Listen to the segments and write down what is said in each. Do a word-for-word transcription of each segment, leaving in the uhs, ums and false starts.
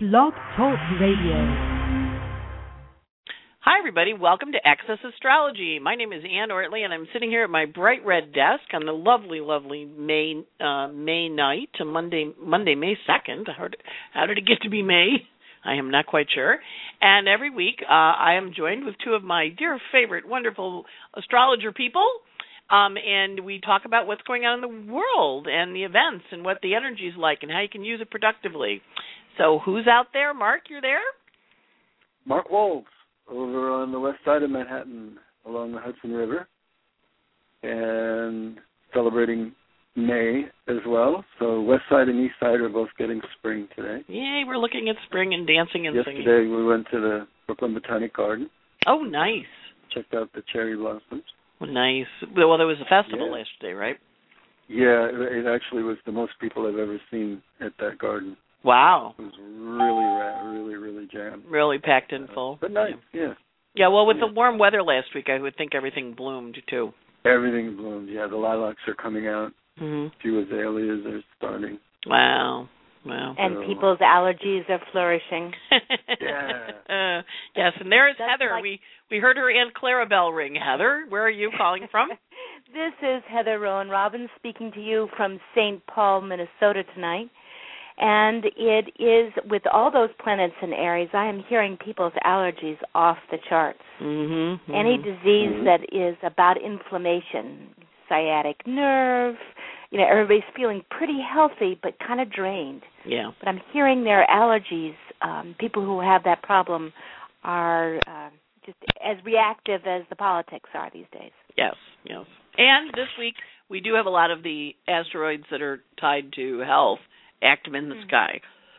Blog Talk Radio. Hi, everybody. Welcome to Access Astrology. My name is Ann Ortley, and I'm sitting here at my bright red desk on the lovely, lovely May uh, May night, to Monday, Monday, May second. How did, how did it get to be May? I am not quite sure. And every week, uh, I am joined with two of my dear favorite, wonderful astrologer people, um, and we talk about what's going on in the world and the events and what the energy is like and how you can use it productively. So who's out there? Mark, you're there? Mark Wolves, over on the west side of Manhattan along the Hudson River, and celebrating May as well. So west side and east side are both getting spring today. Yay, we're looking at spring and dancing and Yesterday singing. Yesterday we went to the Brooklyn Botanic Garden. Oh, nice. Checked out the cherry blossoms. Well, nice. Well, there was a festival yeah. yesterday, right? Yeah, it actually was the most people I've ever seen at that garden. Wow. It was really, really, really jammed. Really packed in full. Uh, but nice, yeah. Yeah, yeah well, with yeah. the warm weather last week, I would think everything bloomed, too. Everything bloomed, yeah. The lilacs are coming out. Mm-hmm. A few azaleas are starting. Wow. Wow. And so. people's allergies are flourishing. yeah. Uh, yes, and there is That's Heather. like... We we heard her Aunt Clara bell ring. Heather, where are you calling from? This is Heather Rowan Robbins speaking to you from Saint Paul, Minnesota tonight. And it is, with all those planets in Aries, I am hearing people's allergies off the charts. Mm-hmm, mm-hmm. Any disease mm-hmm. that is about inflammation, sciatic nerve, you know, everybody's feeling pretty healthy but kind of drained. Yeah. But I'm hearing their allergies, um, people who have that problem are uh, just as reactive as the politics are these days. Yes, yes. And this week, we do have a lot of the asteroids that are tied to health active in the mm-hmm. sky.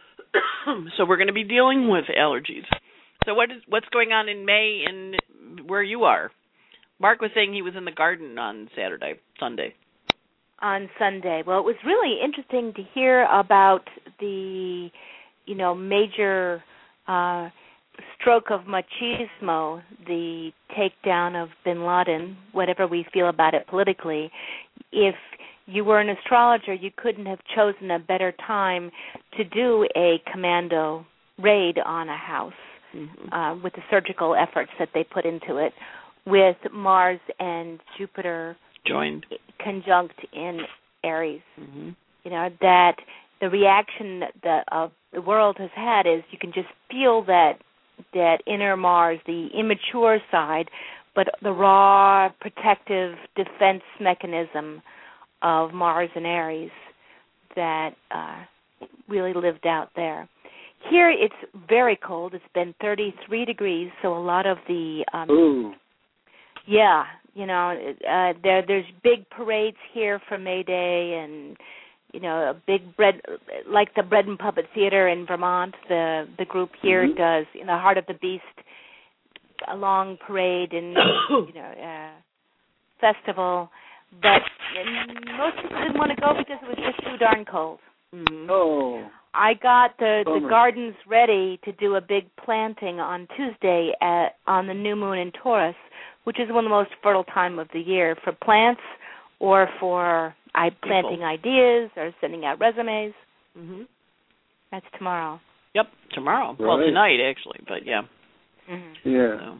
So we're going to be dealing with allergies. So what is what's going on in May and where you are? Mark was saying he was in the garden on Saturday, Sunday. On Sunday. Well, it was really interesting to hear about the, you know, major uh, stroke of machismo, the takedown of bin Laden, whatever we feel about it politically. If you were an astrologer, you couldn't have chosen a better time to do a commando raid on a house mm-hmm. uh, with the surgical efforts that they put into it, with Mars and Jupiter joined, conjunct in Aries. Mm-hmm. You know, that the reaction that uh, the world has had is you can just feel that that inner Mars, the immature side, but the raw protective defense mechanism of Mars and Aries that uh, really lived out there. Here it's very cold. It's been thirty-three degrees, so a lot of the um, Ooh. yeah, you know, uh, there there's big parades here for May Day, and you know, a big bread like the Bread and Puppet Theater in Vermont. The the group here mm-hmm. does in the Heart of the Beast a long parade and you know uh, festival. But most people didn't want to go because it was just too darn cold. Mm-hmm. Oh. I got the, the Bummer. gardens ready to do a big planting on Tuesday at, on the new moon in Taurus, which is one of the most fertile time of the year for plants or for I, planting People. ideas or sending out resumes. Mm-hmm. That's tomorrow. Yep, tomorrow. Right. Well, tonight, actually, but yeah. Mm-hmm. Yeah. So.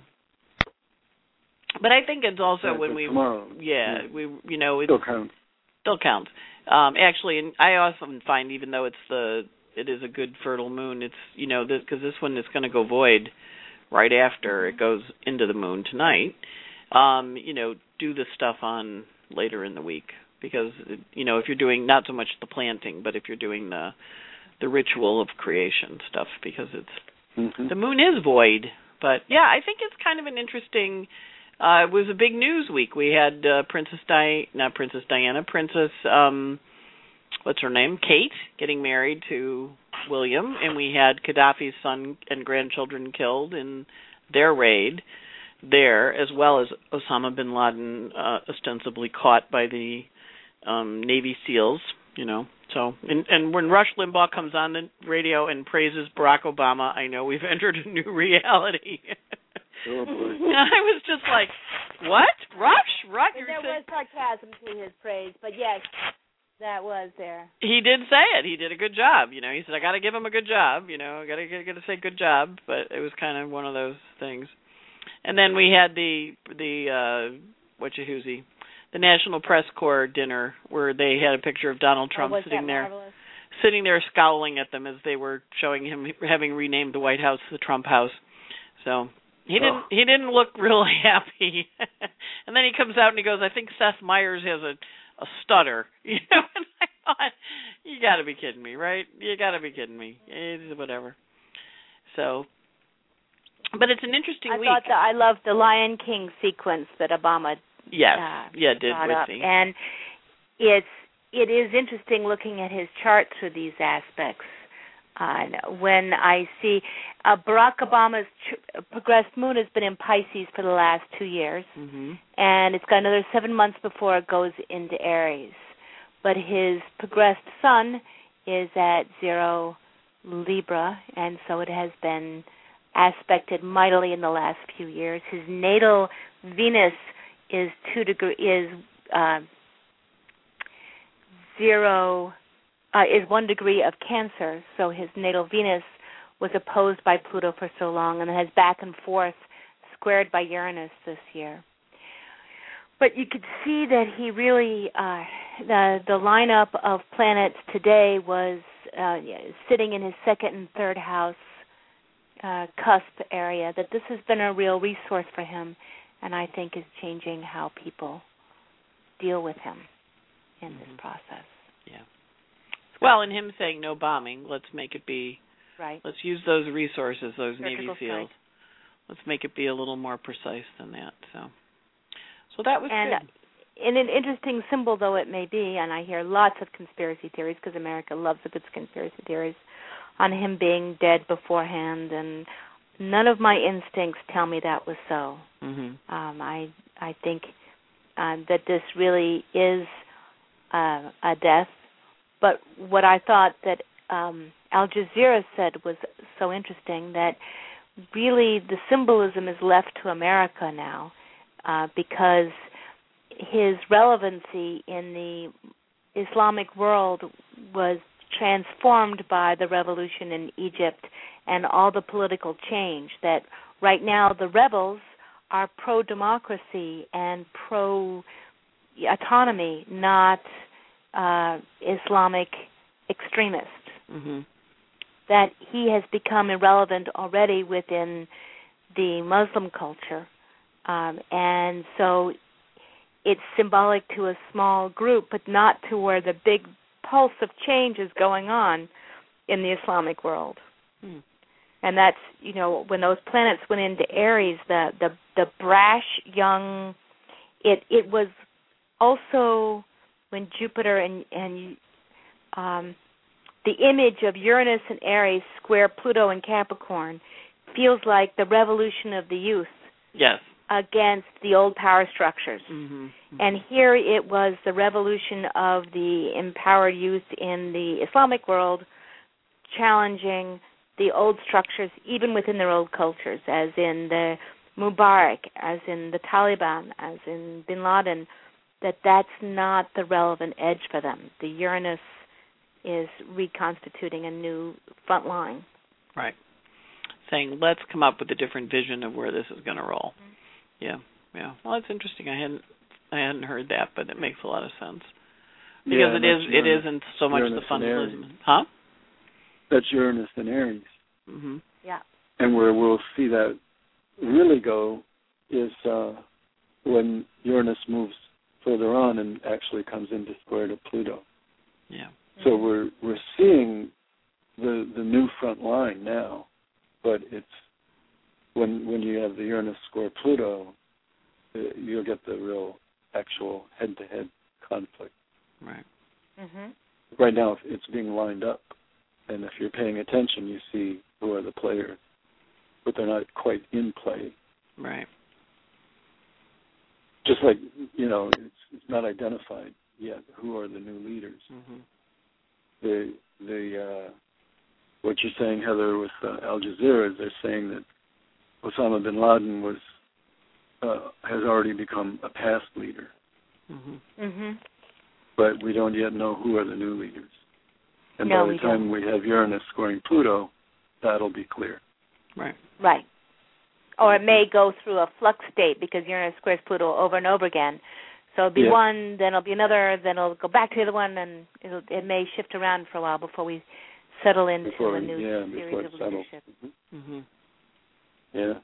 But I think it's also yeah, when we, tomorrow. yeah, yeah, we, you know, it still counts. Still counts. Um, actually, and I often find, even though it's the, it is a good fertile moon, it's, you know, because this, this one is going to go void right after it goes into the moon tonight. Um, you know, do the stuff on later in the week because, you know, if you're doing not so much the planting, but if you're doing the, the ritual of creation stuff, because it's mm-hmm. the moon is void. But yeah, I think it's kind of an interesting. Uh, it was a big news week. We had uh, Princess Di, not Princess Diana, Princess, um, what's her name, Kate, getting married to William, and we had Gaddafi's son and grandchildren killed in their raid there, as well as Osama bin Laden uh, ostensibly caught by the um, Navy SEALs, you know. So, and, and when Rush Limbaugh comes on the radio and praises Barack Obama, I know we've entered a new reality. Oh, boy. I was just like, what? Rush? Rush? There was sarcasm to his praise, but yes, that was there. He did say it. He did a good job. You know, he said, I got to give him a good job. You know, I got to got to say good job. But it was kind of one of those things. And then we had the the uh, whatcha-hoozy, the National Press Corps dinner where they had a picture of Donald Trump oh, was sitting that there, marvelous? sitting there scowling at them as they were showing him having renamed the White House the Trump House. So he didn't oh. he didn't look really happy. And then he comes out and he goes, I think Seth Meyers has a a stutter. You know, and I thought, you got to be kidding me, right? You got to be kidding me. It's whatever. So. But it's an interesting I week. thought that I loved the Lion King sequence that Obama yes, uh, yeah, did brought with up. the... And it's it is interesting looking at his chart through these aspects. Uh, when I see uh, Barack Obama's ch- progressed moon has been in Pisces for the last two years, mm-hmm. and it's got another seven months before it goes into Aries. But his progressed sun is at zero Libra, and so it has been aspected mightily in the last few years. His natal Venus is two degree is uh, zero uh, is one degree of Cancer. So his natal Venus was opposed by Pluto for so long, and has back and forth squared by Uranus this year. But you could see that he really uh, the the lineup of planets today was uh, sitting in his second and third house. Uh, cusp area, that this has been a real resource for him, and I think is changing how people deal with him in mm-hmm. this process. Yeah. Well, and him saying no bombing, let's make it be, right. let's use those resources, those Surgical Navy SEALs. strike. Let's make it be a little more precise than that. So, so that was and, good. Uh, in an interesting symbol, though it may be, and I hear lots of conspiracy theories, because America loves a good conspiracy theories, on him being dead beforehand, and none of my instincts tell me that was so. Mm-hmm. Um, I I think uh, that this really is uh, a death. But what I thought that um, Al Jazeera said was so interesting, that really the symbolism is left to America now, uh, because his relevancy in the Islamic world was transformed by the revolution in Egypt and all the political change, that right now the rebels are pro-democracy and pro-autonomy, not uh, Islamic extremists. Mm-hmm. That he has become irrelevant already within the Muslim culture. Um, and so it's symbolic to a small group, but not to where the big pulse of change is going on in the Islamic world. Hmm. And that's, you know, when those planets went into Aries, the the, the brash young, it it was also when Jupiter and, and um, the image of Uranus and Aries square Pluto and Capricorn feels like the revolution of the youth. Yes. Against the old power structures. Mm-hmm. Mm-hmm. And here it was the revolution of the empowered youth in the Islamic world challenging the old structures, even within their old cultures, as in the Mubarak, as in the Taliban, as in Bin Laden, that that's not the relevant edge for them. The Uranus is reconstituting a new front line. Right. Saying, let's come up with a different vision of where this is going to roll. Mm-hmm. Yeah, yeah. Well, it's interesting. I hadn't, I hadn't heard that, but it makes a lot of sense because yeah, it is, it Uranus, isn't so much Uranus the fundamentalism, and huh? That's Uranus and Aries. Mm-hmm. Yeah. And where we'll see that really go is uh, when Uranus moves further on and actually comes into square to Pluto. Yeah. So we're we're seeing the the new front line now, but it's when when you have the Uranus square Pluto, uh, you'll get the real actual head-to-head conflict. Right. Mm-hmm. Right now, it's being lined up, and if you're paying attention, you see who are the players, but they're not quite in play. Right. Just like, you know, it's, it's not identified yet who are the new leaders. Mm-hmm. The the uh, what you're saying, Heather, with uh, Al Jazeera, is they're saying that Osama bin Laden was uh, has already become a past leader. Mm-hmm. Mm-hmm. but we don't yet know who are the new leaders. And no, by the we time don't. we have Uranus scoring Pluto, that'll be clear. Right. Right. Or it may go through a flux state because Uranus squares Pluto over and over again. So it'll be yeah. one, then it'll be another, then it'll go back to the other one, and it'll, it may shift around for a while before we settle into before, a new yeah, series of leadership. Mm-hmm. Mm-hmm. Yeah.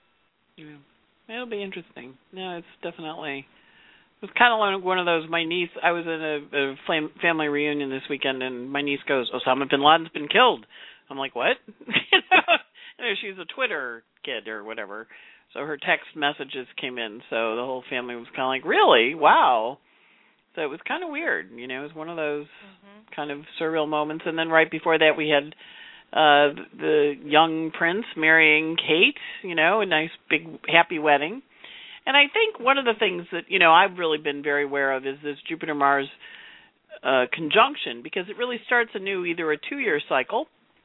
Yeah. It'll be interesting. No, it's definitely... It was kind of like one of those, my niece, I was in a, a fam- family reunion this weekend, and my niece goes, Osama bin Laden's been killed. I'm like, what? you know, she's a Twitter kid or whatever. So her text messages came in, so the whole family was kind of like, really? Wow. So it was kind of weird, you know, it was one of those mm-hmm. kind of surreal moments. And then right before that we had uh, the young prince marrying Kate, you know, a nice big happy wedding. And I think one of the things that, you know, I've really been very aware of is this Jupiter-Mars uh, conjunction, because it really starts anew either a two-year cycle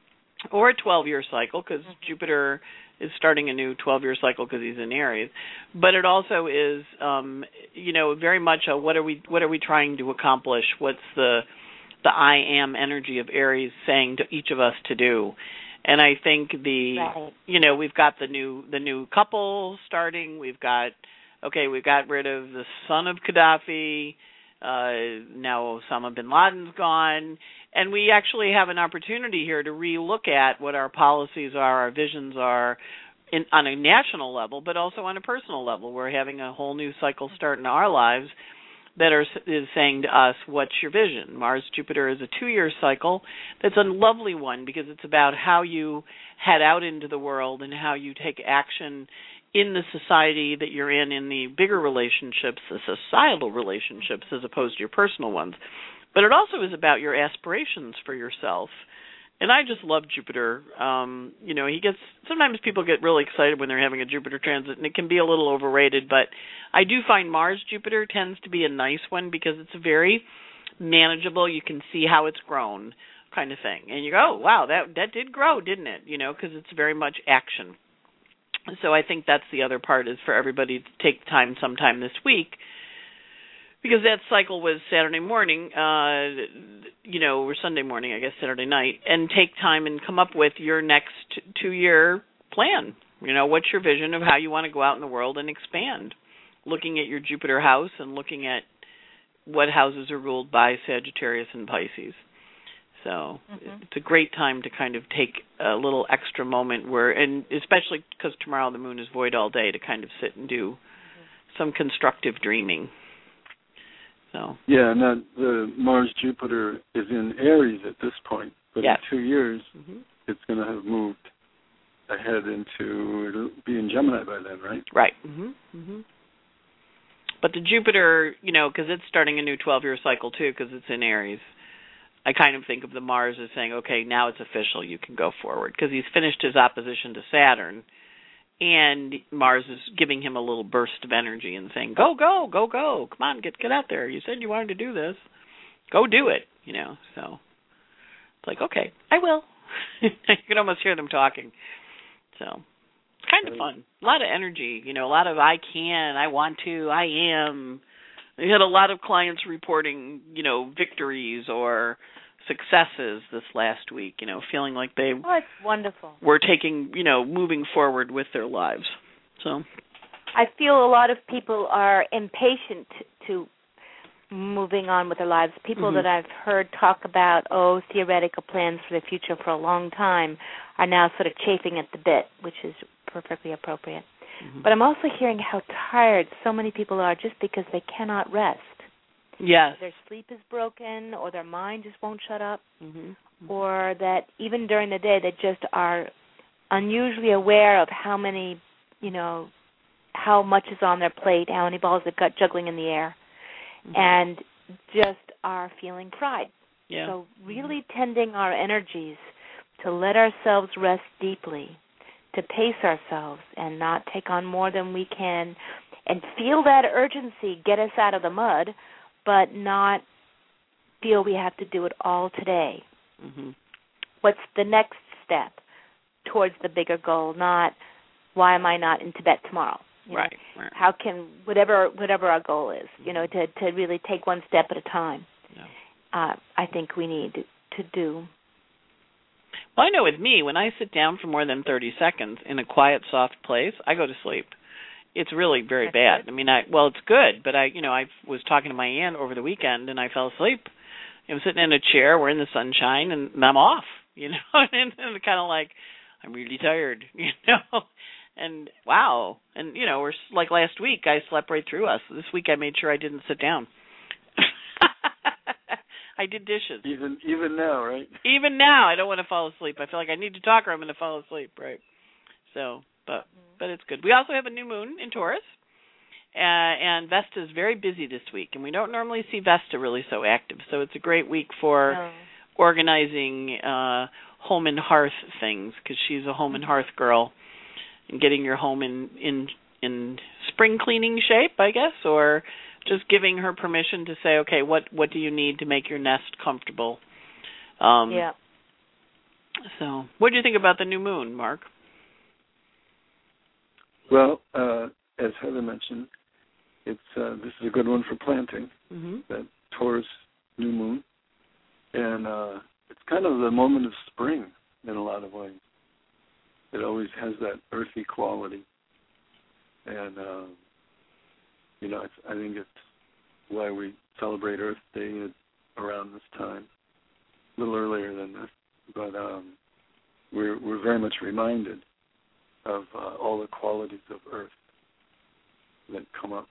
or a twelve-year cycle, because mm-hmm. Jupiter is starting a new twelve-year cycle because he's in Aries. But it also is, um, you know, very much a what are we what are we trying to accomplish? What's the the I am energy of Aries saying to each of us to do? And I think the, right. you know, we've got the new the new couple starting. We've got, okay, we've got rid of the son of Gaddafi. Uh, now Osama bin Laden's gone. And we actually have an opportunity here to relook at what our policies are, our visions are in, on a national level, but also on a personal level. We're having a whole new cycle start in our lives that are, is saying to us, what's your vision? Mars-Jupiter is a two-year cycle. That's a lovely one because it's about how you head out into the world and how you take action in the society that you're in, in the bigger relationships, the societal relationships, as opposed to your personal ones. But it also is about your aspirations for yourself. And I just love Jupiter. Um, you know, he gets, sometimes people get really excited when they're having a Jupiter transit, and it can be a little overrated, but I do find Mars-Jupiter tends to be a nice one because it's very manageable. You can see how it's grown kind of thing. And you go, oh, wow, that, that did grow, didn't it? You know, because it's very much action. So I think that's the other part, is for everybody to take time sometime this week, because that cycle was Saturday morning, uh, you know, or Sunday morning, I guess, Saturday night, and take time and come up with your next two-year plan. You know, what's your vision of how you want to go out in the world and expand? Looking at your Jupiter house and looking at what houses are ruled by Sagittarius and Pisces. So mm-hmm. it's a great time to kind of take a little extra moment where, and especially because tomorrow the moon is void all day, to kind of sit and do mm-hmm. some constructive dreaming. So. Yeah, and that the Mars-Jupiter is in Aries at this point, but yeah. in two years mm-hmm. it's going to have moved ahead into, it'll be in Gemini by then, right? Right. Mm-hmm. Mm-hmm. But the Jupiter, you know, because it's starting a new twelve-year cycle too, because it's in Aries, I kind of think of the Mars as saying, okay, now it's official, you can go forward, because he's finished his opposition to Saturn, and Mars is giving him a little burst of energy and saying, go, go, go, go, come on, get get out there. You said you wanted to do this. Go do it, you know. So it's like, okay, I will. You can almost hear them talking. So it's kind of fun. A lot of energy, you know, a lot of I can, I want to, I am. We had a lot of clients reporting, you know, victories or successes this last week, you know, feeling like they oh, it's wonderful. were taking, you know, moving forward with their lives. So I feel a lot of people are impatient to moving on with their lives. People mm-hmm. that I've heard talk about, oh, theoretical plans for the future for a long time are now sort of chafing at the bit, which is perfectly appropriate. Mm-hmm. But I'm also hearing how tired so many people are just because they cannot rest. Yes. Their sleep is broken, or their mind just won't shut up, mm-hmm. Mm-hmm. or that even during the day they just are unusually aware of how many, you know, how much is on their plate, how many balls they've got juggling in the air, mm-hmm. and just are feeling fried. Yeah. So really mm-hmm. tending our energies to let ourselves rest deeply, to pace ourselves and not take on more than we can, and feel that urgency get us out of the mud, but not feel we have to do it all today. Mm-hmm. What's the next step towards the bigger goal, not why am I not in Tibet tomorrow? You right, know, right. How can, whatever whatever our goal is, you know, to, to really take one step at a time. no. uh, I think we need to do. Well, I know with me, when I sit down for more than thirty seconds in a quiet, soft place, I go to sleep. It's really very That's bad. good. I mean, I well, it's good, but I, you know, I was talking to my aunt over the weekend, and I fell asleep. I'm sitting in a chair, we're in the sunshine, and I'm off, you know, and, and kind of like, I'm really tired, you know, and wow, and you know, we're like last week, I slept right through us. This week, I made sure I didn't sit down. I did dishes. Even even now, right? Even now, I don't want to fall asleep. I feel like I need to talk or I'm going to fall asleep, right? So, but but it's good. We also have a new moon in Taurus, uh, and Vesta is very busy this week, and we don't normally see Vesta really so active. So it's a great week for No. organizing uh, home and hearth things, because she's a home and hearth girl, and getting your home in in in spring cleaning shape, I guess, or just giving her permission to say, okay, what, what do you need to make your nest comfortable? Um, Yeah. So what do you think about the new moon, Mark? Well, uh, as Heather mentioned, it's uh, this is a good one for planting, Mm-hmm. that Taurus new moon. And uh, it's kind of the moment of spring in a lot of ways. It always has that earthy quality. And, uh, you know, it's, I think it's why we celebrate Earth Day around this time, a little earlier than this. But um, we're we're very much reminded of uh, all the qualities of Earth that come up.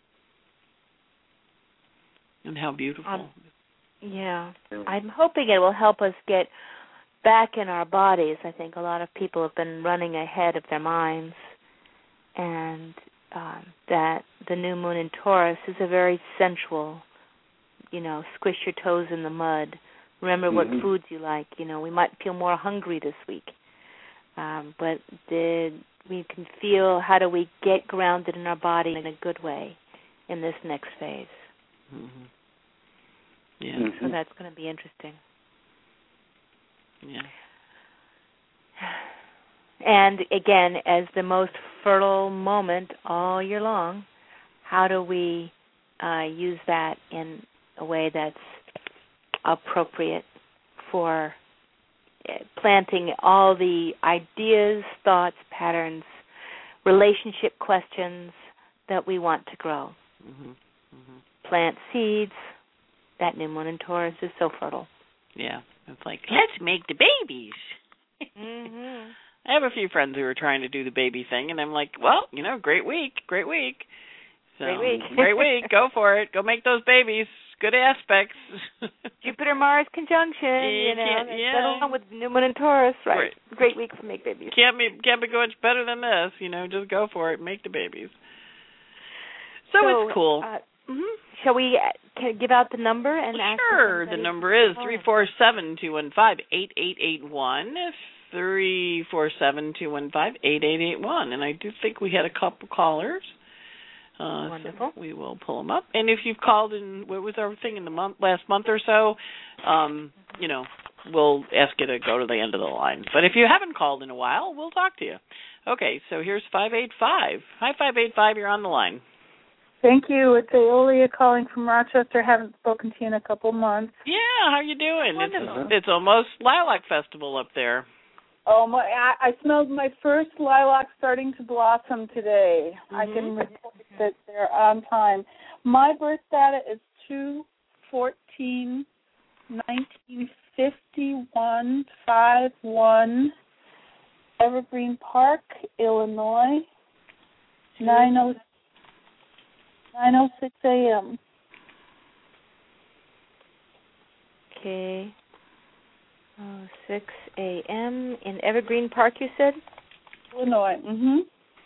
And how beautiful. Um, yeah. Yeah. I'm hoping it will help us get back in our bodies. I think a lot of people have been running ahead of their minds, and um, that the new moon in Taurus is a very sensual, you know, squish your toes in the mud. Remember Mm-hmm. what foods you like. You know, we might feel more hungry this week, um, but the, we can feel how do we get grounded in our body in a good way in this next phase. Mm-hmm. Yeah. Mm-hmm. So that's going to be interesting. Yeah. And again, as the most fertile moment all year long, how do we uh, use that in a way that's appropriate for planting all the ideas, thoughts, patterns, relationship questions that we want to grow? Mm-hmm. Mm-hmm. Plant seeds. That new moon in Taurus is so fertile. Yeah. It's like, let's make the babies. Mm-hmm. I have a few friends who are trying to do the baby thing, and I'm like, well, you know, great week, great week. So, Great week. great week. Go for it. Go make those babies. Good aspects. Jupiter-Mars conjunction, you, You know, can't- that's yeah. that along with new moon in Taurus, right? Right. Great week for make babies. Can't be can't be much better than this. You know, just go for it. Make the babies. So, So, it's cool. Uh, mm-hmm. shall we uh, can give out the number and ask? Sure. The number is three four seven two one five eight eight eight one. Three four seven two one five eight eight eight one. And I do think we had a couple callers. Uh, Wonderful. So we will pull them up. And if you've called in, what was our thing in the month, last month or so, um, you know, we'll ask you to go to the end of the line. But if you haven't called in a while, we'll talk to you. Okay, so here's five eight five. Hi, five eight five, you're on the line. Thank you. It's Aeolia calling from Rochester. Haven't spoken to you in a couple months. Yeah, how you doing? Wonderful. It's, it's almost Lilac Festival up there. Oh, my! I, I smelled my first lilac starting to blossom today. Mm-hmm. I can report that they're on time. My birth data is two fourteen nineteen fifty one five one, Evergreen Park, Illinois, nine oh six a.m. Okay. Oh, six a.m. in Evergreen Park, you said? Illinois. Mm-hmm.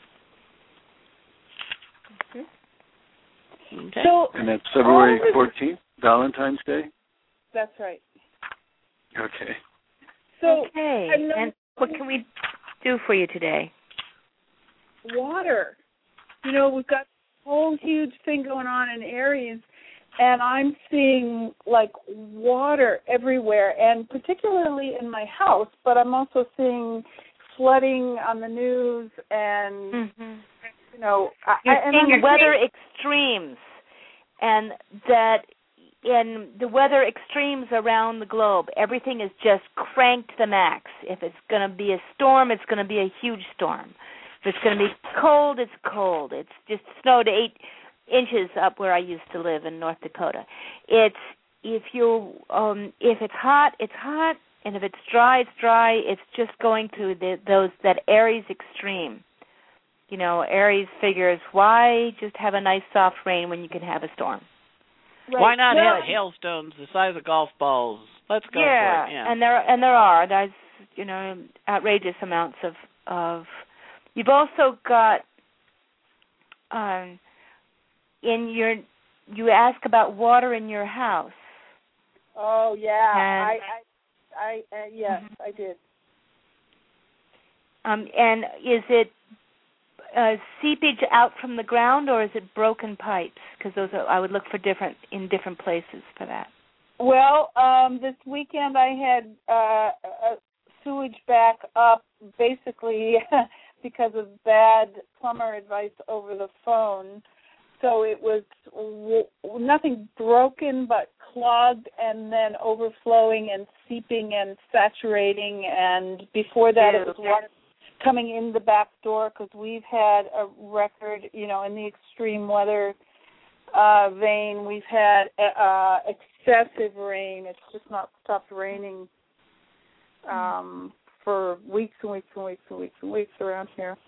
Okay. So, And that's February all of fourteenth, Valentine's Day? that's right. Okay. So, okay. I'm not- And what can we do for you today? water. You know, we've got a whole huge thing going on in Aries, and I'm seeing, like, water everywhere, and particularly in my house, but I'm also seeing flooding on the news and, Mm-hmm. you know... You're I, and seeing I'm weather extremes, and that in the weather extremes around the globe, everything is just cranked to the max. If it's going to be a storm, it's going to be a huge storm. If it's going to be cold, it's cold. It's just snowed eight inches up where I used to live in North Dakota. It's if you um, if it's hot, it's hot, and if it's dry, it's dry. It's just going to the, those that Aries extreme. You know, Aries figures, why just have a nice soft rain when you can have a storm? Right. Why not yeah. have hailstones the size of golf balls? Let's go yeah. for it. Yeah, and there and there are. There's you know outrageous amounts of of. You've also got um, in your. You ask about water in your house. Oh yeah, and, I I, I uh, yes mm-hmm. I did. Um, and is it uh, seepage out from the ground, or is it broken pipes? Because those are, I would look for different in different places for that. Well, um, this weekend I had uh, a sewage back up, basically because of bad plumber advice over the phone. So it was w- nothing broken, but clogged and then overflowing and seeping and saturating. And before that, it was water coming in the back door because we've had a record, you know, in the extreme weather uh, vein, we've had uh, excessive rain. It's just not stopped raining um, for weeks and weeks and weeks and weeks and weeks around here.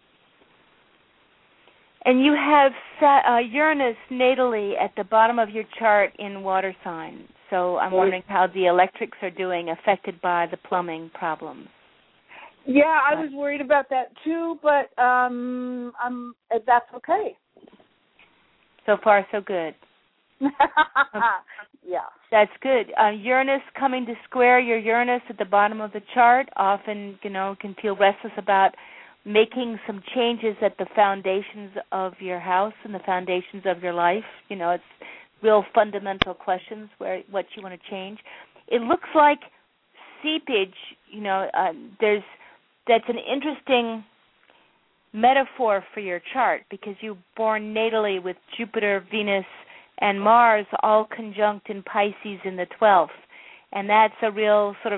And you have uh, Uranus natally at the bottom of your chart in water sign. So I'm wondering how the electrics are doing, affected by the plumbing problems. Yeah, I was worried about that too, but um, I'm that's okay. So far, so good. Yeah, that's good. Uh, Uranus coming to square your Uranus at the bottom of the chart often, you know, can feel restless about making some changes at the foundations of your house and the foundations of your life. You know, it's real fundamental questions where what you want to change. It looks like seepage, you know, uh, there's that's an interesting metaphor for your chart because you're born natally with Jupiter, Venus, and Mars all conjunct in Pisces in the twelfth. And that's a real sort of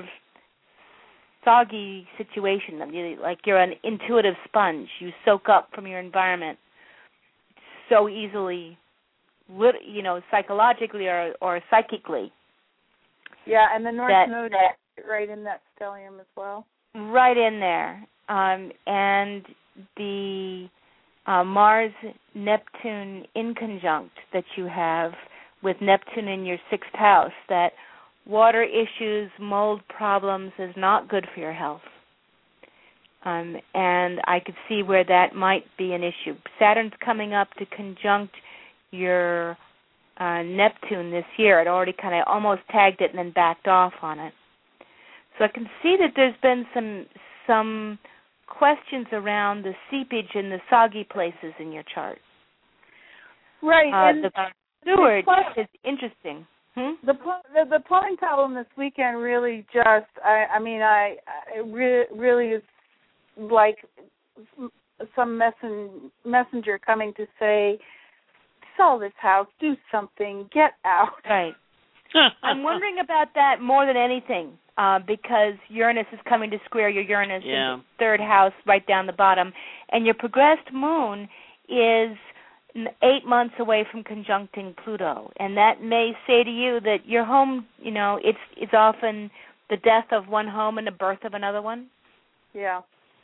soggy situation. Like you're an intuitive sponge. You soak up from your environment so easily, you know, psychologically or, or psychically. Yeah, and the North Node right in that stellium as well. Right in there. Um, and the uh, Mars-Neptune inconjunct that you have with Neptune in your sixth house, that water issues, mold problems is not good for your health. Um, and I could see where that might be an issue. Saturn's coming up to conjunct your uh, Neptune this year. It already kind of almost tagged it and then backed off on it. So I can see that there's been some some questions around the seepage and the soggy places in your chart. Right. Uh, and the steward is interesting. Hmm? The, the the plumbing problem this weekend really just, I, I mean, I, I it re- really is like some messen, messenger coming to say, sell this house, do something, get out. Right. I'm wondering about that more than anything uh, because Uranus is coming to square your Uranus yeah. in the third house right down the bottom, and your progressed moon is eight months away from conjuncting Pluto, and that may say to you that your home, you know, it's it's often the death of one home and the birth of another one. Yeah.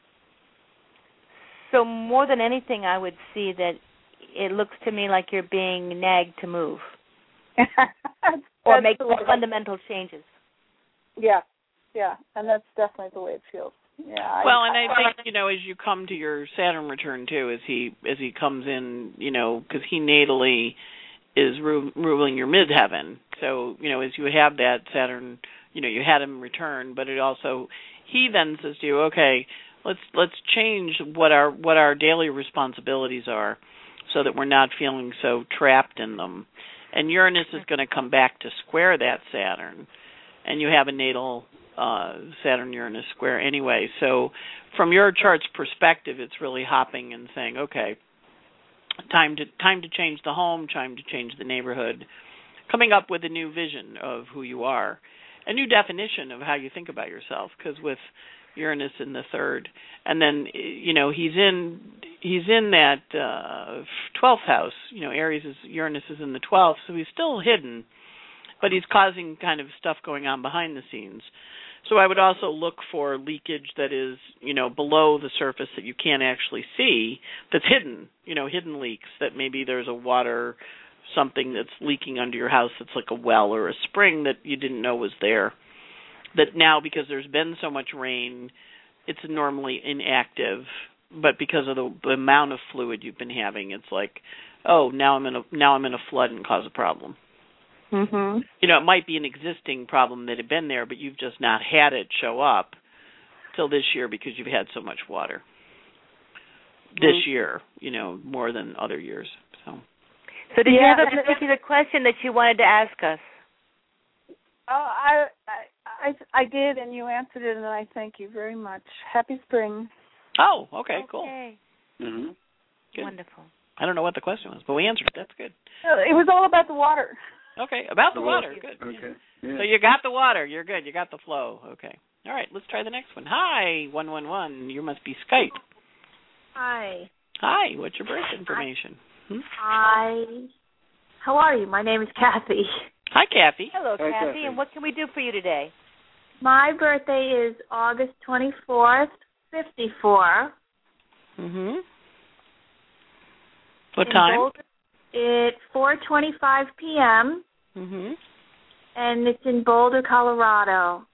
So more than anything, I would see that it looks to me like you're being nagged to move or make fundamental changes. Yeah, yeah, and that's definitely the way it feels. Yeah. Well, I, and I think, you know, as you come to your Saturn return too, as he as he comes in, you know, because he natally is ru- ruling your midheaven. So, you know, as you have that Saturn, you know, you had him return, but it also he then says to you, okay, let's let's change what our what our daily responsibilities are, so that we're not feeling so trapped in them. And Uranus is going to come back to square that Saturn, and you have a natal uh, Saturn-Uranus square anyway. So from your chart's perspective, it's really hopping and saying, okay, time to time to change the home, time to change the neighborhood, coming up with a new vision of who you are, a new definition of how you think about yourself. Because with Uranus in the third, and then you know he's in he's in that uh, twelfth house. You know, Aries is Uranus is in the twelfth, so he's still hidden, but he's causing kind of stuff going on behind the scenes. So I would also look for leakage that is, you know, below the surface that you can't actually see, that's hidden, you know, hidden leaks, that maybe there's a water, something that's leaking under your house that's like a well or a spring that you didn't know was there. That now, because there's been so much rain, it's normally inactive, but because of the, the amount of fluid you've been having, it's like, oh, now I'm in a now I'm in a flood and cause a problem. Mm-hmm. You know, it might be an existing problem that had been there, but you've just not had it show up till this year because you've had so much water. This mm-hmm. year, you know, more than other years. So, so did yeah, you have a particular question that you wanted to ask us? Oh, I, I, I, I did, and you answered it, and I thank you very much. Happy spring. Oh, okay, okay. cool. Mm-hmm. Good. Wonderful. I don't know what the question was, but we answered it. That's good. It was all about the water. Okay, about the water. Good. Okay. Yeah. Yeah. So you got the water. You're good. You got the flow. Okay. All right, let's try the next one. Hi, one one one. You must be Skype. Hi. Hi, what's your birth information? Hmm? Hi. How are you? My name is Kathy. Hi, Kathy. Hello, Hi, Kathy. Kathy. And what can we do for you today? My birthday is August twenty-fourth, fifty-four. Mm-hmm. What In time? Boulder, it's four twenty-five p.m. Mm-hmm. And it's in Boulder, Colorado.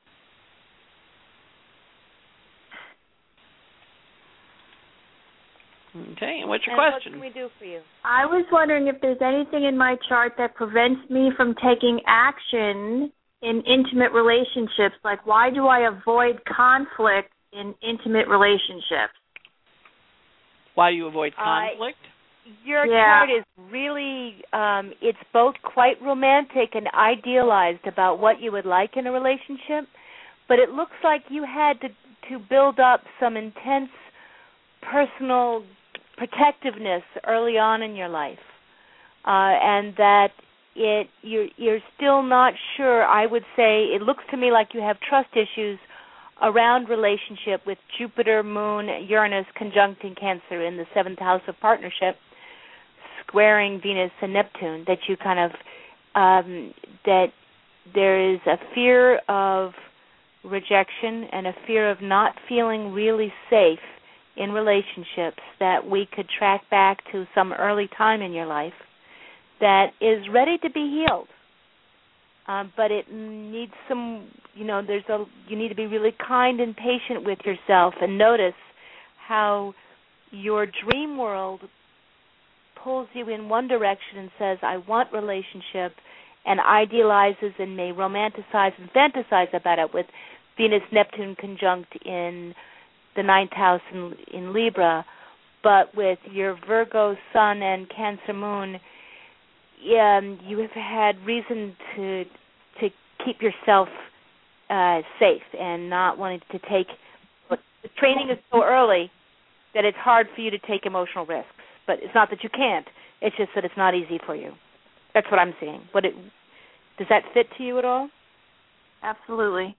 Okay, and what's your and question? What can we do for you? I was wondering if there's anything in my chart that prevents me from taking action in intimate relationships. Like, why do I avoid conflict in intimate relationships? Why do you avoid conflict? Uh, your yeah. chart is really, um, it's both quite romantic and idealized about what you would like in a relationship, but it looks like you had to, to build up some intense personal protectiveness early on in your life, uh, and that it you're, you're still not sure. I would say it looks to me like you have trust issues around relationship with Jupiter, Moon, Uranus conjuncting Cancer in the seventh house of partnership, squaring Venus and Neptune, that you kind of, um, that there is a fear of rejection and a fear of not feeling really safe in relationships that we could track back to some early time in your life that is ready to be healed. Um, but it needs some, you know, there's a, you need to be really kind and patient with yourself and notice how your dream world pulls you in one direction and says, I want relationship, and idealizes and may romanticize and fantasize about it with Venus-Neptune conjunct in the ninth house in, in Libra, but with your Virgo Sun and Cancer Moon, um, you have had reason to to keep yourself uh, safe and not wanting to take. The training is so early that it's hard for you to take emotional risks. But it's not that you can't; it's just that it's not easy for you. That's what I'm seeing. But it, does that fit to you at all? Absolutely.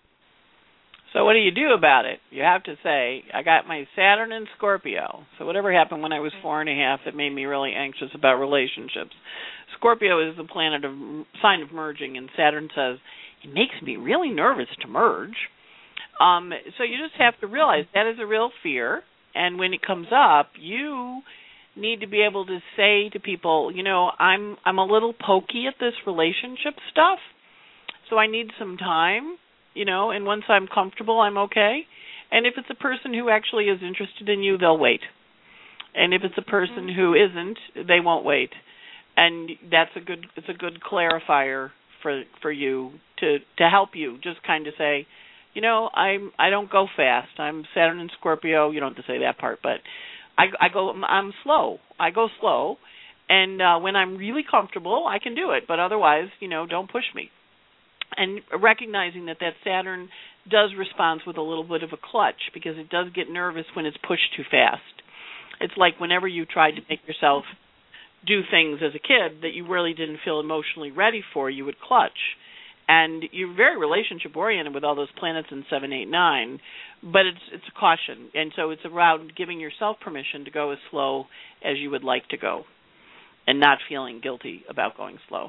So what do you do about it? You have to say, I got my Saturn in Scorpio. So whatever happened when I was four and a half that made me really anxious about relationships. Scorpio is the planet of sign of merging, and Saturn says, it makes me really nervous to merge. Um, so you just have to realize that is a real fear, and when it comes up, you need to be able to say to people, you know, I'm I'm a little pokey at this relationship stuff, so I need some time. You know, and once I'm comfortable, I'm okay. And if it's a person who actually is interested in you, they'll wait. And if it's a person who isn't, they won't wait. And that's a good it's a good clarifier for for you to to help you. Just kind of say, you know, I'm I don't go fast. I'm Saturn in Scorpio. You don't have to say that part, but I I go I'm slow. I go slow, and uh, when I'm really comfortable, I can do it. But otherwise, you know, don't push me. And recognizing that that Saturn does respond with a little bit of a clutch because it does get nervous when it's pushed too fast. It's like whenever you try to make yourself do things as a kid that you really didn't feel emotionally ready for, you would clutch. And you're very relationship-oriented with all those planets in seven, eight, nine, but it's it's a caution. And so it's around giving yourself permission to go as slow as you would like to go and not feeling guilty about going slow.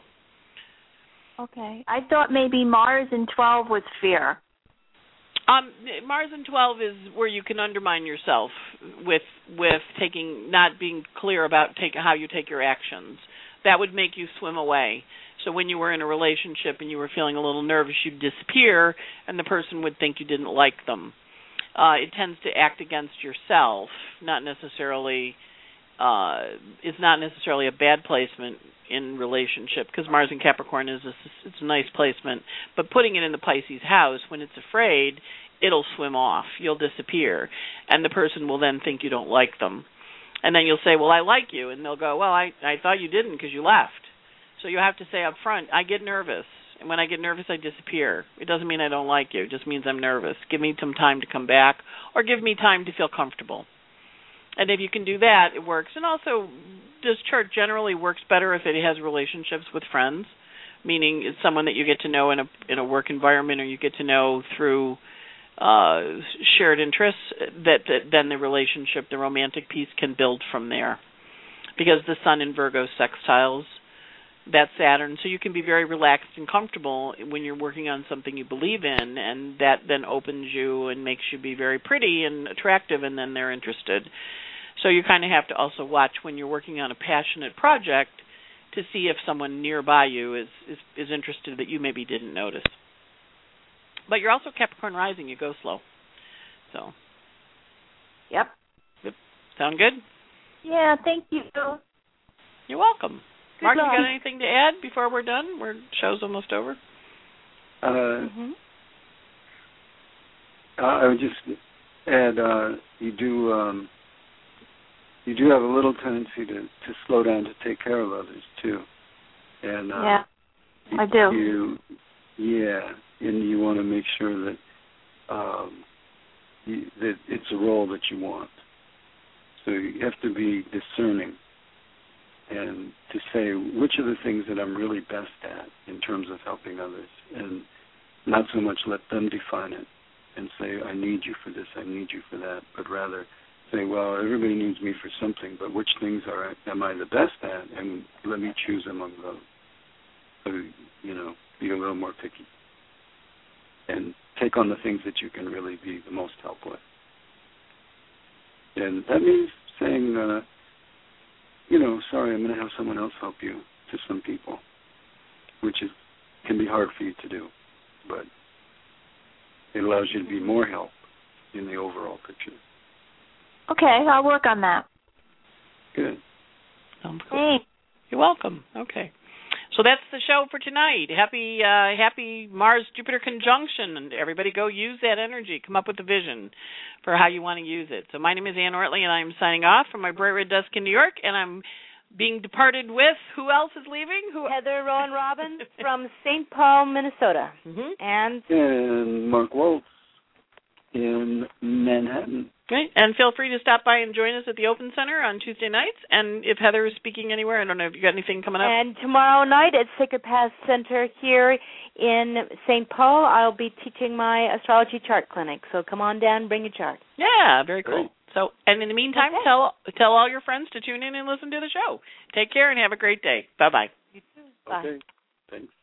Okay. I thought maybe Mars in twelve was fear. Um, Mars in twelve is where you can undermine yourself with with taking not being clear about take, how you take your actions. That would make you swim away. So when you were in a relationship and you were feeling a little nervous, you'd disappear, and the person would think you didn't like them. Uh, it tends to act against yourself, not necessarily. Uh, it's not necessarily a bad placement in relationship, because Mars in Capricorn is a, it's a nice placement. But putting it in the Pisces house, when it's afraid, it'll swim off. You'll disappear, and the person will then think you don't like them. And then you'll say, well, I like you. And they'll go, well, I, I thought you didn't because you left. So you have to say up front, I get nervous. And when I get nervous, I disappear. It doesn't mean I don't like you. It just means I'm nervous. Give me some time to come back, or give me time to feel comfortable. And if you can do that, it works. And also, this chart generally works better if it has relationships with friends, meaning it's someone that you get to know in a in a work environment, or you get to know through uh, shared interests, that, that then the relationship, the romantic piece can build from there. Because the Sun in Virgo sextiles that Saturn, so you can be very relaxed and comfortable when you're working on something you believe in, and that then opens you and makes you be very pretty and attractive, and then they're interested. So you kind of have to also watch when you're working on a passionate project to see if someone nearby you is, is, is interested that you maybe didn't notice. But you're also Capricorn rising, you go slow. So. Yep. Yep. Sound good? Yeah, thank you. You're welcome. Good Mark, luck. you got anything to add before we're done? Our show's almost over. Uh, Mm-hmm. I would just add, uh, you do um, you do have a little tendency to, to slow down to take care of others too, and uh, yeah, I do. You, yeah, and you want to make sure that um, you, that it's a role that you want. So you have to be discerning, and to say which are the things that I'm really best at in terms of helping others, and not so much let them define it and say, I need you for this, I need you for that, but rather say, well, everybody needs me for something, but which things are am I the best at, and let me choose among those. So, you know, be a little more picky and take on the things that you can really be the most help with. And that means saying, uh, you know, sorry, I'm going to have someone else help you to some people, which is can be hard for you to do, but it allows you to be more help in the overall picture. Okay, I'll work on that. Good. Sounds cool. Thanks. You're welcome. Okay. So that's the show for tonight. Happy uh, happy Mars-Jupiter conjunction, and everybody go use that energy. Come up with a vision for how you want to use it. So my name is Ann Ortley, and I'm signing off from my bright red desk in New York, and I'm being departed with, who else is leaving? Who? Heather Rowan Robbins from Saint Paul, Minnesota. Mm-hmm. And And Mark Wolf in Manhattan. Great. And feel free to stop by and join us at the Open Center on Tuesday nights. And if Heather is speaking anywhere, I don't know if you got anything coming up. And tomorrow night at Sacred Path Center here in Saint Paul, I'll be teaching my astrology chart clinic. So come on down, bring your chart. Yeah, very cool. Great. So, and in the meantime, Okay. tell tell all your friends to tune in and listen to the show. Take care and have a great day. Bye bye. You too. Bye. Okay, thanks.